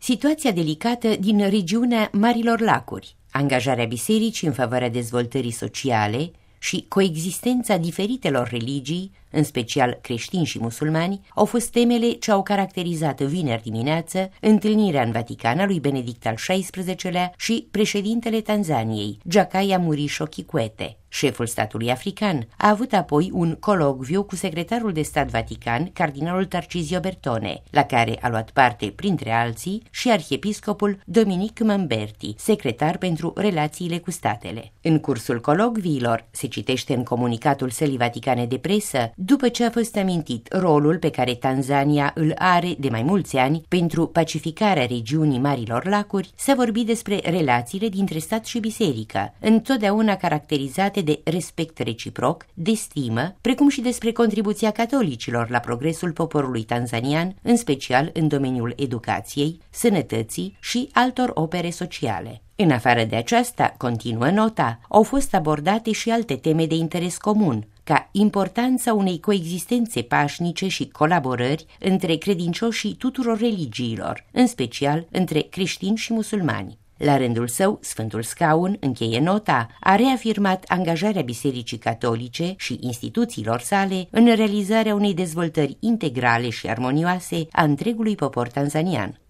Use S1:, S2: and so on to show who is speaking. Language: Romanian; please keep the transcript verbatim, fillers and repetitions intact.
S1: Situația delicată din regiunea Marilor Lacuri, angajarea bisericii în favoarea dezvoltării sociale și coexistența diferitelor religii, în special creștini și musulmani, au fost temele ce au caracterizat vineri dimineață întâlnirea în Vatican a lui Benedict al șaisprezecelea și președintele Tanzaniei, Jakaya Mrisho Kikwete. Șeful statului african a avut apoi un colocviu cu secretarul de stat Vatican, cardinalul Tarcisio Bertone, la care a luat parte, printre alții, și arhiepiscopul Dominic Mamberti, secretar pentru relațiile cu statele. În cursul colocviilor, se citește în comunicatul sălii vaticane de presă, după ce a fost amintit rolul pe care Tanzania îl are de mai mulți ani pentru pacificarea regiunii Marilor Lacuri, s-a vorbit despre relațiile dintre stat și biserică, întotdeauna caracterizate de respect reciproc, de stimă, precum și despre contribuția catolicilor la progresul poporului tanzanian, în special în domeniul educației, sănătății și altor opere sociale. În afară de aceasta, continuă nota, au fost abordate și alte teme de interes comun, ca importanța unei coexistențe pașnice și colaborări între credincioșii tuturor religiilor, în special între creștini și musulmani. La rândul său, Sfântul Scaun, încheie nota, a reafirmat angajarea Bisericii Catolice și instituțiilor sale în realizarea unei dezvoltări integrale și armonioase a întregului popor tanzanian.